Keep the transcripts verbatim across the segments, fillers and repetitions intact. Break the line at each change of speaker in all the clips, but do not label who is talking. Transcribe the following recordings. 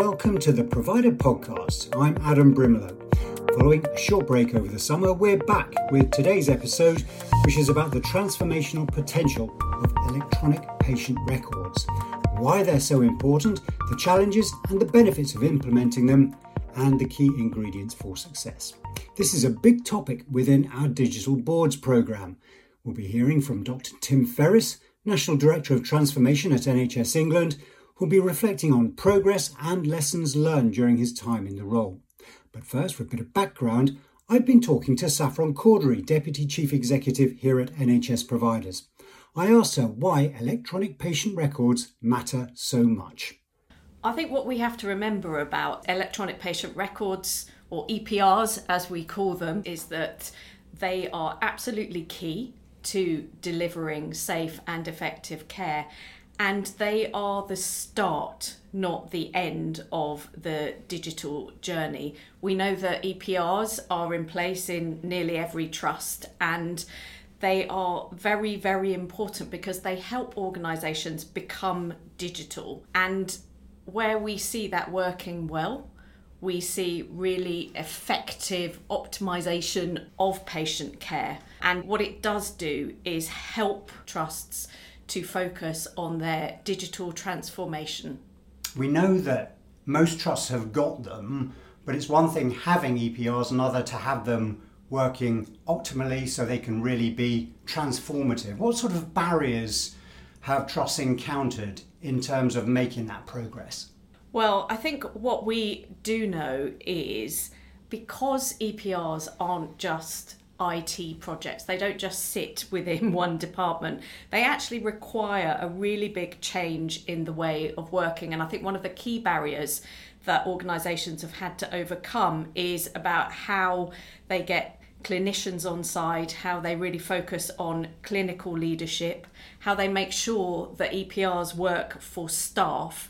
welcome to the Provider Podcast. I'm Adam Brimelow. Following a short break over the summer, we're back with today's episode, which is about the transformational potential of electronic patient records, why they're so important, the challenges and the benefits of implementing them, and the key ingredients for success. This is a big topic within our Digital Boards programme. We'll be hearing from Doctor Tim Ferris, National Director of Transformation at N H S England, who'll be reflecting on progress and lessons learned during his time in the role. But first, for a bit of background, I've been talking to Saffron Cordery, Deputy Chief Executive here at N H S Providers. I asked her why electronic patient records matter so much.
I think what we have to remember about electronic patient records, or E P Rs as we call them, is that they are absolutely key to delivering safe and effective care. And they are the start, not the end of the digital journey. We know that E P Rs are in place in nearly every trust, and they are very, very important because they help organisations become digital. And where we see that working well, we see really effective optimisation of patient care. And what it does do is help trusts to focus on their digital transformation.
We know that most trusts have got them, but it's one thing having E P Rs, another to have them working optimally so they can really be transformative. What sort of barriers have trusts encountered in terms of making that progress?
Well, I think what we do know is because E P Rs aren't just I T projects, they don't just sit within one department, they actually require a really big change in the way of working. And I think one of the key barriers that organisations have had to overcome is about how they get clinicians on side, how they really focus on clinical leadership, how they make sure that E P Rs work for staff,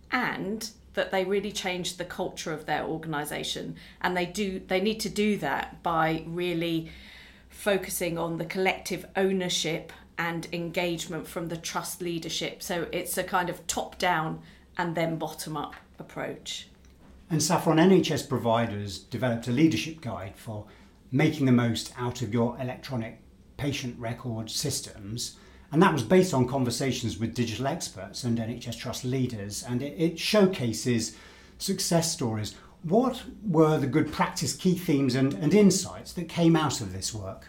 and that they really change the culture of their organisation. And they do they need to do that by really focusing on the collective ownership and engagement from the trust leadership. So it's a kind of top-down and then bottom-up approach.
And Saffron, N H S Providers developed a leadership guide for making the most out of your electronic patient record systems. And that was based on conversations with digital experts and N H S trust leaders, and it, it showcases success stories. What were the good practice key themes and, and insights that came out of this work?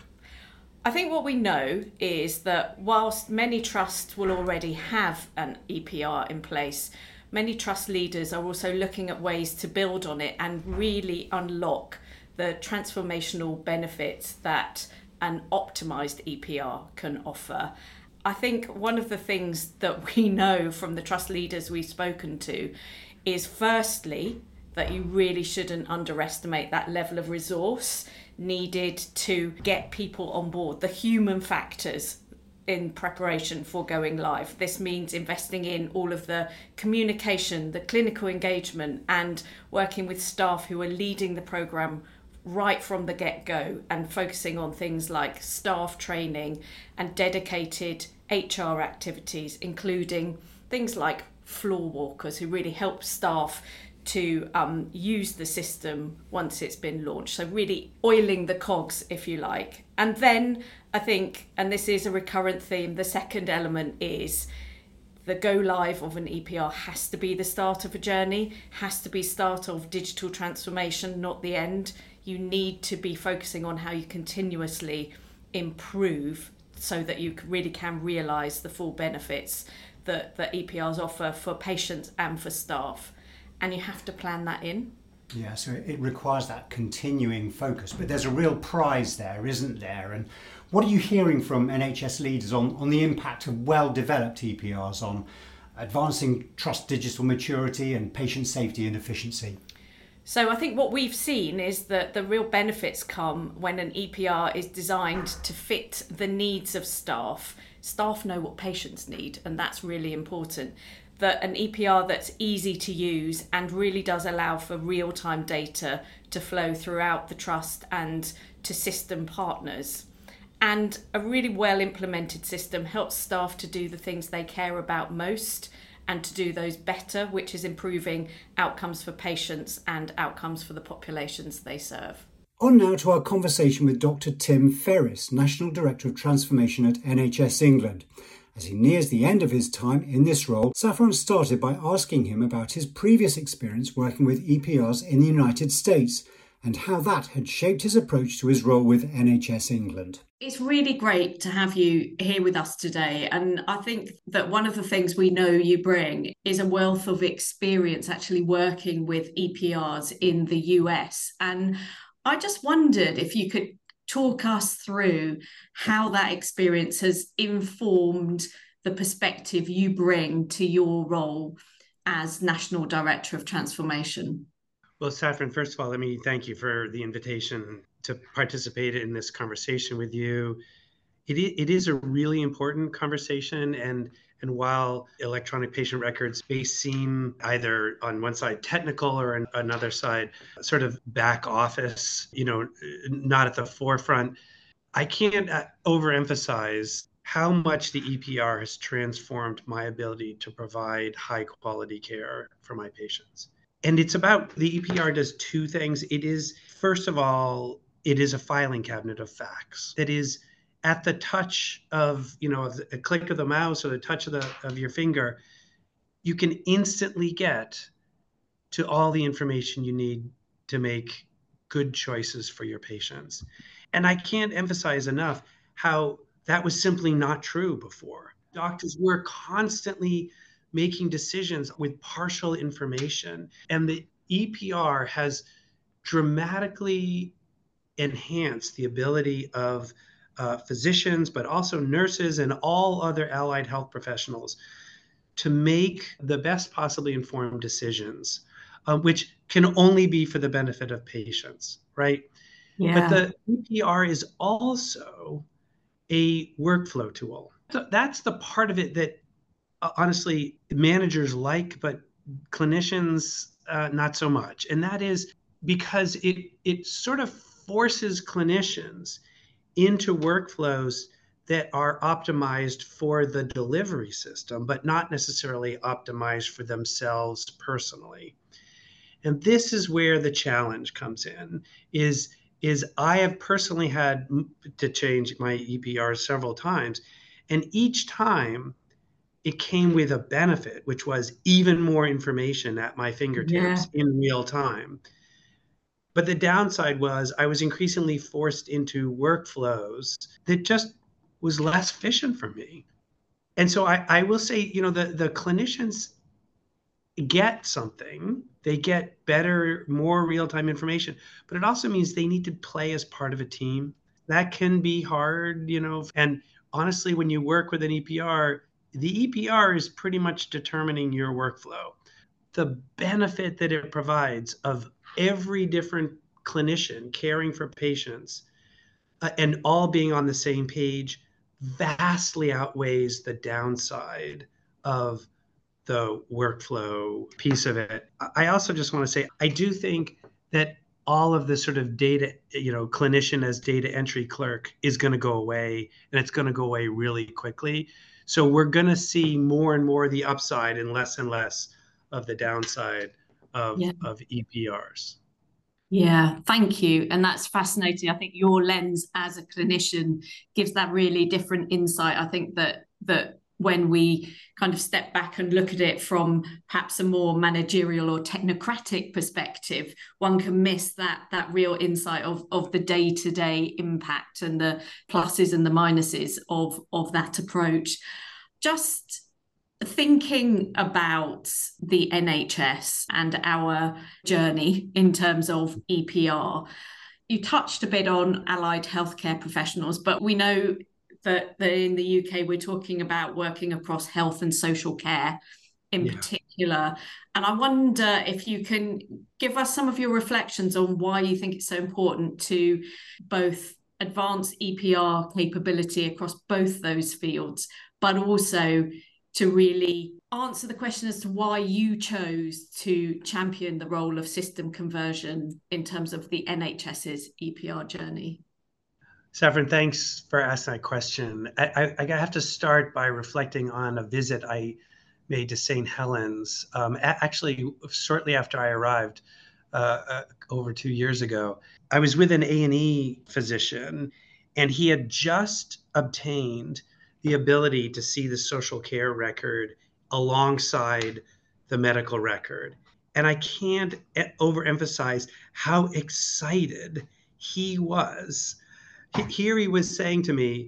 I think what we know is that whilst many trusts will already have an E P R in place, many trust leaders are also looking at ways to build on it and really unlock the transformational benefits that an optimised E P R can offer. I think one of the things that we know from the trust leaders we've spoken to is firstly that you really shouldn't underestimate that level of resource needed to get people on board, the human factors in preparation for going live. This means investing in all of the communication, the clinical engagement, and working with staff who are leading the programme right from the get-go, and focusing on things like staff training and dedicated H R activities, including things like floor walkers who really help staff to um, use the system once it's been launched. So really oiling the cogs, if you like. And then I think, and this is a recurrent theme, the second element is the go live of an E P R has to be the start of a journey, has to be start of digital transformation, not the end. You need to be focusing on how you continuously improve so that you really can realise the full benefits that, that E P Rs offer for patients and for staff. And you have to plan that in.
Yeah, so it requires that continuing focus. But there's a real prize there, isn't there? And what are you hearing from N H S leaders on, on the impact of well-developed E P Rs on advancing trust digital maturity and patient safety and efficiency?
So I think what we've seen is that the real benefits come when an E P R is designed to fit the needs of staff. Staff know what patients need, and that's really important. That an E P R that's easy to use and really does allow for real-time data to flow throughout the trust and to system partners. And a really well-implemented system helps staff to do the things they care about most and to do those better, which is improving outcomes for patients and outcomes for the populations they serve.
On now to our conversation with Doctor Tim Ferris, National Director of Transformation at N H S England. As he nears the end of his time in this role, Saffron started by asking him about his previous experience working with E P Rs in the United States and how that had shaped his approach to his role with N H S England.
It's really great to have you here with us today. And I think that one of the things we know you bring is a wealth of experience actually working with E P Rs in the U S. And I just wondered if you could talk us through how that experience has informed the perspective you bring to your role as National Director of Transformation.
Well, Saffron, first of all, let me thank you for the invitation to participate in this conversation with you. It, it is a really important conversation, and and while electronic patient records may seem either on one side technical or on another side sort of back office, you know, not at the forefront, I can't overemphasize how much the E P R has transformed my ability to provide high quality care for my patients. And it's about, the E P R does two things. It is, first of all, it is a filing cabinet of facts. It is at the touch of, you know, a click of the mouse or the touch of the of your finger, you can instantly get to all the information you need to make good choices for your patients. And I can't emphasize enough how that was simply not true before. Doctors were constantly making decisions with partial information, and the E P R has dramatically enhanced the ability of Uh, physicians, but also nurses and all other allied health professionals to make the best possibly informed decisions, uh, which can only be for the benefit of patients, right?
Yeah.
But the E P R is also a workflow tool. So that's the part of it that uh, honestly managers like, but clinicians uh, not so much. And that is because it it sort of forces clinicians into workflows that are optimized for the delivery system, but not necessarily optimized for themselves personally. And this is where the challenge comes in, is, is I have personally had to change my E P R several times, and each time it came with a benefit, which was even more information at my fingertips yeah. in real time. But the downside was I was increasingly forced into workflows that just was less efficient for me. And so I, I will say, you know, the, the clinicians get something, they get better, more real-time information, but it also means they need to play as part of a team. That can be hard, you know, and honestly, when you work with an E P R, the E P R is pretty much determining your workflow. The benefit that it provides of every different clinician caring for patients uh, and all being on the same page vastly outweighs the downside of the workflow piece of it. I also just want to say, I do think that all of the sort of data, you know, clinician as data entry clerk is going to go away, and it's going to go away really quickly. So we're going to see more and more of the upside and less and less of the downside of, yeah. of E P Rs.
Yeah, thank you. And that's fascinating. I think your lens as a clinician gives that really different insight. I think that that when we kind of step back and look at it from perhaps a more managerial or technocratic perspective, one can miss that that real insight of, of the day-to-day impact and the pluses and the minuses of, of that approach. Just thinking about the N H S and our journey in terms of E P R, you touched a bit on allied healthcare professionals, but we know that, that in the U K, we're talking about working across health and social care in yeah. particular. And I wonder if you can give us some of your reflections on why you think it's so important to both advance E P R capability across both those fields, but also to really answer the question as to why you chose to champion the role of system conversion in terms of the N H S's E P R journey.
Saffron, thanks for asking that question. I, I, I have to start by reflecting on a visit I made to Saint Helens, um, a- actually shortly after I arrived uh, uh, over two years ago. I was with an A and E physician, and he had just obtained the ability to see the social care record alongside the medical record. And I can't e- overemphasize how excited he was. He- Here he was saying to me,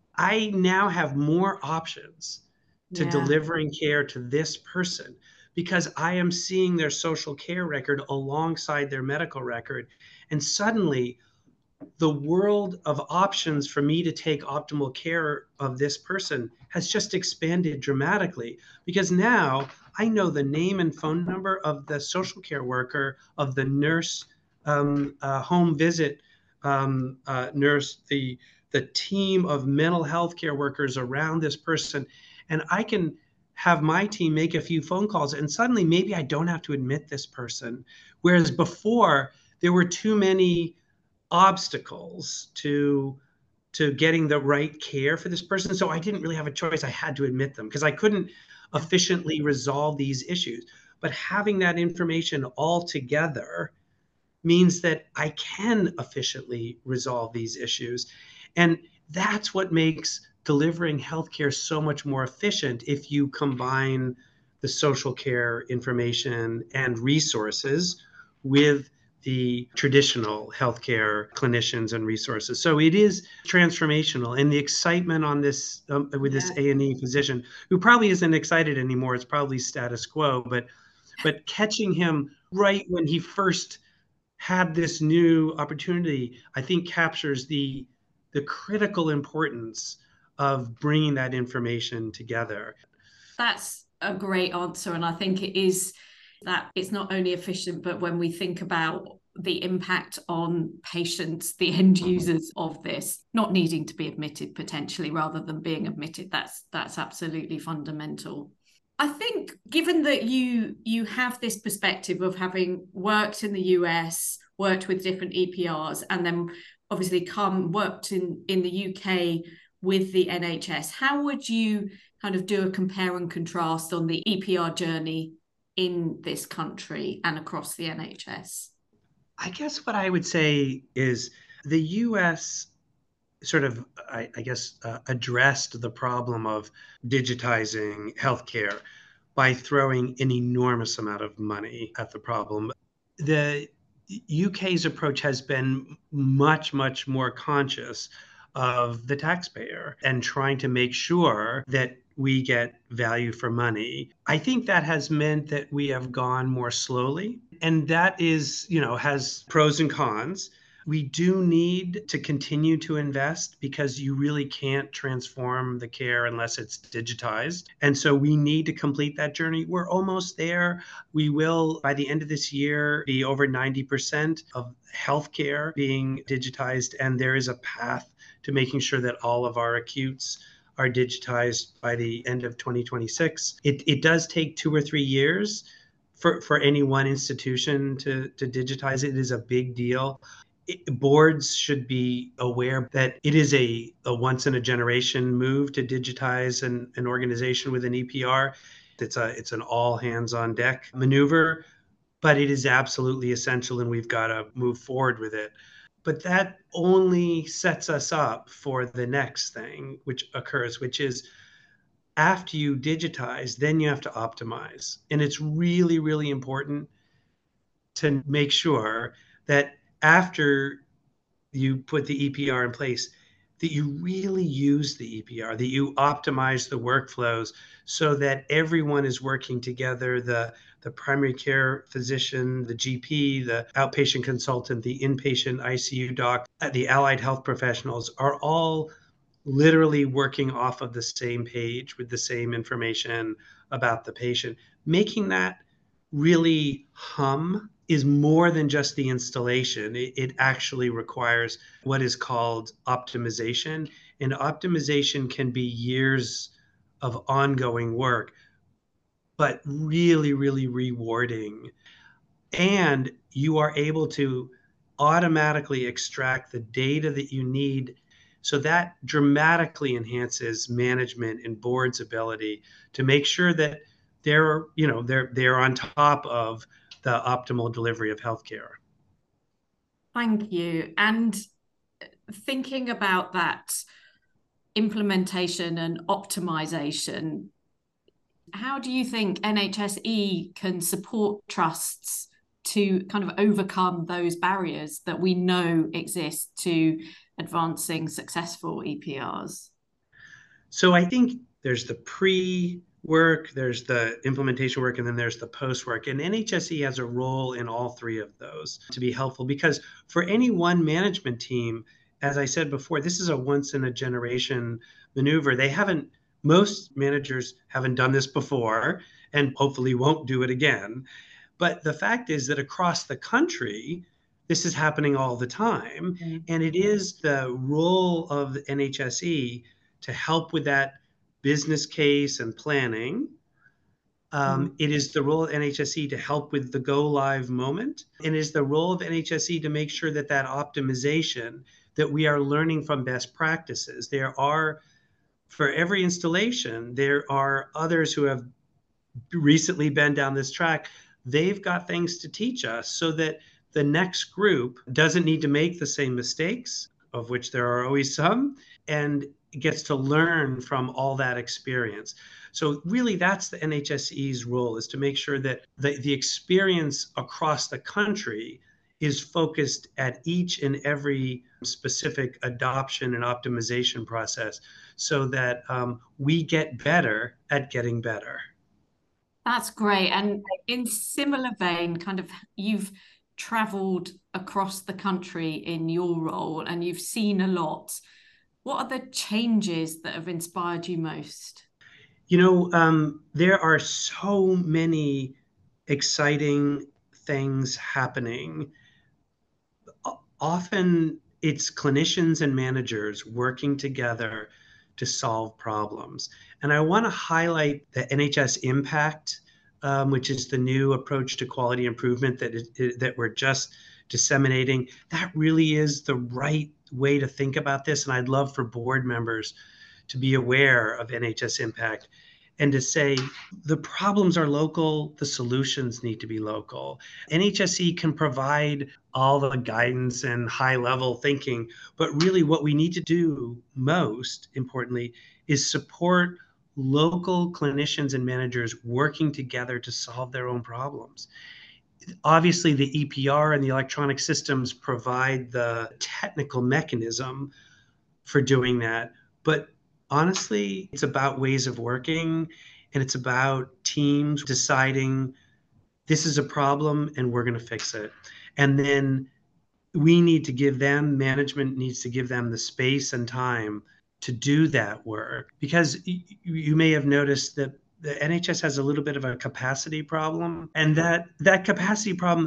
I now have more options to
Yeah.
delivering care to this person because I am seeing their social care record alongside their medical record. And suddenly, the world of options for me to take optimal care of this person has just expanded dramatically because now I know the name and phone number of the social care worker, of the nurse, um, uh, home visit um, uh, nurse, the the team of mental health care workers around this person, and I can have my team make a few phone calls, and suddenly maybe I don't have to admit this person, whereas before there were too many obstacles to to getting the right care for this person. So I didn't really have a choice. I had to admit them because I couldn't efficiently resolve these issues. But having that information all together means that I can efficiently resolve these issues. And that's what makes delivering healthcare so much more efficient if you combine the social care information and resources with the traditional healthcare clinicians and resources. So it is transformational, and the excitement on this um, with this
Yeah.
A and E physician, who probably isn't excited anymore, it's probably status quo, but but catching him right when he first had this new opportunity, I think captures the the critical importance of bringing that information together.
That's a great answer. And I think it is that it's not only efficient, but when we think about the impact on patients, the end users of this, not needing to be admitted potentially rather than being admitted, that's that's absolutely fundamental. I think given that you you have this perspective of having worked in the U S, worked with different E P Rs, and then obviously come worked in, in the U K with the N H S, how would you kind of do a compare and contrast on the E P R journey in this country and across the N H S?
I guess what I would say is the U S sort of, I, I guess, uh, addressed the problem of digitizing healthcare by throwing an enormous amount of money at the problem. The U K's approach has been much, much more conscious of the taxpayer and trying to make sure that we get value for money. I think that has meant that we have gone more slowly, and that is, you know, has pros and cons. We do need to continue to invest because you really can't transform the care unless it's digitized. And so we need to complete that journey. We're almost there. We will, by the end of this year, be over ninety percent of healthcare being digitized. And there is a path to making sure that all of our acutes are digitized by the end of twenty twenty-six. It, it does take two or three years for, for any one institution to, to digitize it. It is a big deal. It, boards should be aware that it is a, a once in a generation move to digitize an, an organization with an E P R. It's a it's an all hands on deck maneuver, but it is absolutely essential, and we've got to move forward with it. But that only sets us up for the next thing which occurs, which is after you digitize, then you have to optimize. And it's really, really important to make sure that after you put the E P R in place, that you really use the E P R, that you optimize the workflows so that everyone is working together, the, the primary care physician, the G P, the outpatient consultant, the inpatient I C U doc, the allied health professionals are all literally working off of the same page with the same information about the patient. Making that really hum is more than just the installation. It, it actually requires what is called optimization. And optimization can be years of ongoing work, but really, really rewarding. And you are able to automatically extract the data that you need. So that dramatically enhances management and board's ability to make sure that they're, you know, they're they're on top of the optimal delivery of healthcare.
Thank you. And thinking about that implementation and optimization, how do you think N H S E can support trusts to kind of overcome those barriers that we know exist to advancing successful E P Rs?
So I think there's the pre-work, there's the implementation work, and then there's the post-work. And N H S E has a role in all three of those to be helpful, because for any one management team, as I said before, this is a once in a generation maneuver. They haven't, most managers haven't done this before and hopefully won't do it again. But the fact is that across the country, this is happening all the time. Mm-hmm. And it is the role of the N H S E to help with that business case and planning. Um, mm-hmm. It is the role of N H S E to help with the go live moment. And it is the role of N H S E to make sure that that optimization, that we are learning from best practices. There are, for every installation, there are others who have recently been down this track. They've got things to teach us so that the next group doesn't need to make the same mistakes, of which there are always some, and gets to learn from all that experience. So really, that's the N H S E's role, is to make sure that the, the experience across the country is focused at each and every specific adoption and optimization process, so that um, we get better at getting better.
That's great. And in similar vein, kind of, you've traveled across the country in your role and you've seen a lot. What are the changes that have inspired you most?
You know, um, there are so many exciting things happening. Often it's clinicians and managers working together to solve problems. And I want to highlight the N H S Impact, um, which is the new approach to quality improvement that is, that we're just disseminating. That really is the right way to think about this. And I'd love for board members to be aware of N H S Impact and to say the problems are local, the solutions need to be local. N H S E can provide all the guidance and high level thinking, but really what we need to do most importantly is support local clinicians and managers working together to solve their own problems. Obviously, the E P R and the electronic systems provide the technical mechanism for doing that, but honestly, it's about ways of working, and it's about teams deciding this is a problem and we're going to fix it. And then we need to give them, management needs to give them the space and time to do that work. Because you may have noticed that the N H S has a little bit of a capacity problem. And that, that capacity problem,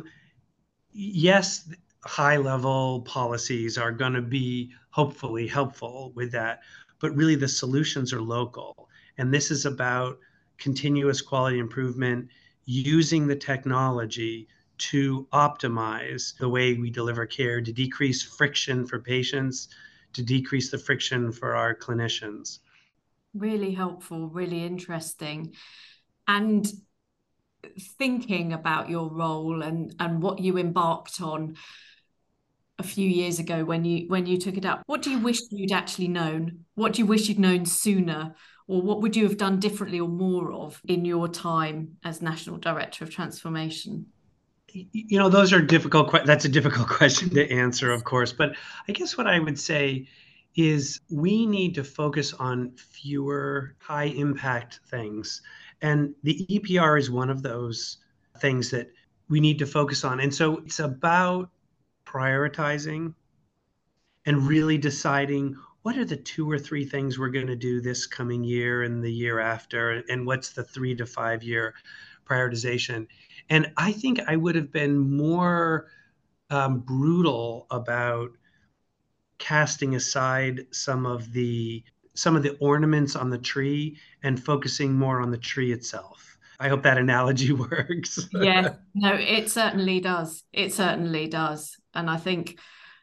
yes, high level policies are going to be hopefully helpful with that. But really the solutions are local. And this is about continuous quality improvement, using the technology to optimize the way we deliver care, to decrease friction for patients, to decrease the friction for our clinicians.
Really helpful, really interesting. And thinking about your role and, and what you embarked on a few years ago when you when you took it up, what do you wish you'd actually known? What do you wish you'd known sooner? Or what would you have done differently or more of in your time as National Director of Transformation?
You know, those are difficult. That's a difficult question to answer, of course. But I guess what I would say is we need to focus on fewer high impact things. And the E P R is one of those things that we need to focus on. And so it's about prioritizing and really deciding what are the two or three things we're going to do this coming year and the year after, and what's the three to five year prioritization. And I think I would have been more um, brutal about casting aside some of the some of the ornaments on the tree and focusing more on the tree itself. I hope that analogy works.
Yeah, no, it certainly does. It certainly does. And I think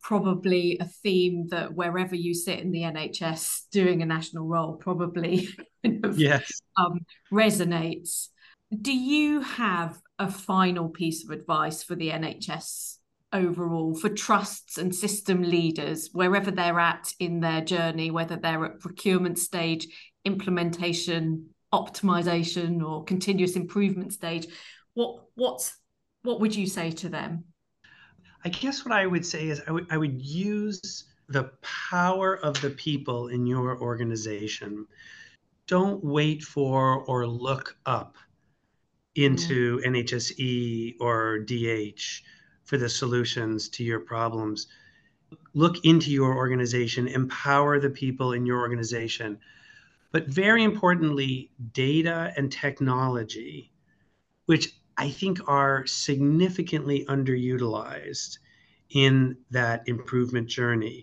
probably a theme that wherever you sit in the N H S doing a national role probably kind of,
yes.
um, resonates. Do you have a final piece of advice for the N H S overall, for trusts and system leaders, wherever they're at in their journey, whether they're at procurement stage, implementation, optimization, or continuous improvement stage? What what's what would you say to them?
I guess what I would say is I would I would use the power of the people in your organization. Don't wait for or look up into mm. N H S E or D H for the solutions to your problems. Look into your organization, empower the people in your organization. But very importantly, data and technology, which I think are significantly underutilized in that improvement journey.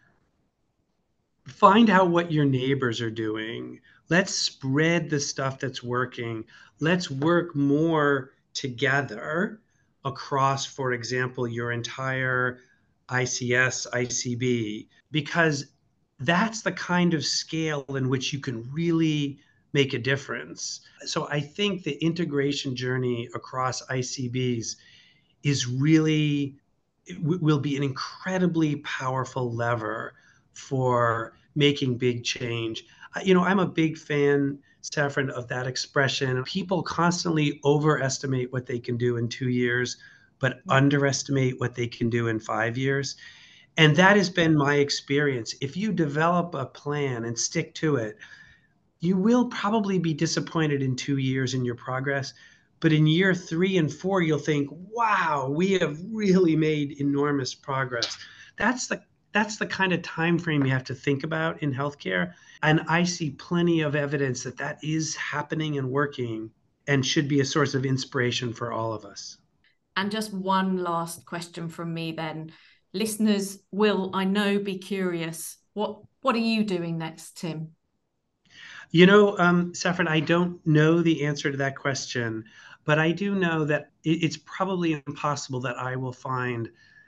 Find out what your neighbors are doing. Let's spread the stuff that's working. Let's work more together across, for example, your entire I C S, I C B, because that's the kind of scale in which you can really make a difference. So I think the integration journey across I C Bs is really, will be an incredibly powerful lever for making big change. You know, I'm a big fan, Saffron, of that expression. People constantly overestimate what they can do in two years, but underestimate what they can do in five years. And that has been my experience. If you develop a plan and stick to it, you will probably be disappointed in two years in your progress. But in year three and four, you'll think, wow, we have really made enormous progress. That's the that's the kind of time frame you have to think about in healthcare. And I see plenty of evidence that that is happening and working and should be a source of inspiration for all of us.
And just one last question from me then. Listeners will, I know, be curious. What what are you doing next, Tim?
You know, um, Saffron, I don't know the answer to that question, but I do know that it's probably impossible that I will find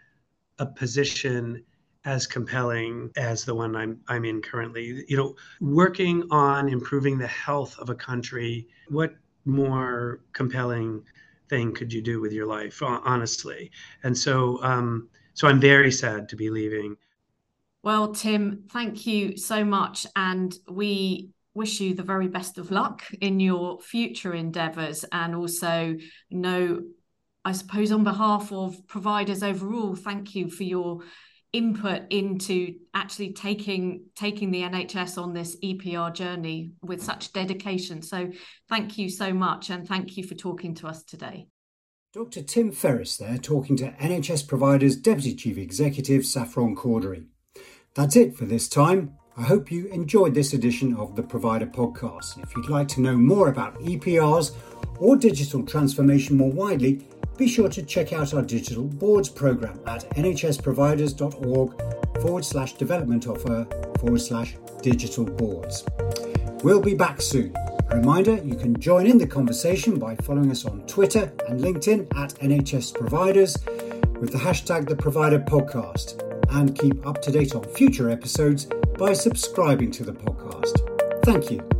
a position as compelling as the one I'm I'm in currently. You know, working on improving the health of a country, what more compelling thing could you do with your life, honestly? And so, um, so I'm very sad to be leaving.
Well, Tim, thank you so much, and we wish you the very best of luck in your future endeavours, and also know, I suppose, on behalf of providers overall, thank you for your input into actually taking taking the N H S on this E P R journey with such dedication. So thank you so much, and thank you for talking to us today.
Doctor Tim Ferriss there, talking to N H S Providers Deputy Chief Executive Saffron Cordery. That's it for this time. I hope you enjoyed this edition of the Provider Podcast. If you'd like to know more about E P Rs or digital transformation more widely, be sure to check out our digital boards programme at nhsproviders.org forward slash development offer forward slash digital boards. We'll be back soon. A reminder, you can join in the conversation by following us on Twitter and LinkedIn at N H S Providers with the hashtag The Provider Podcast, and keep up to date on future episodes by subscribing to the podcast. Thank you.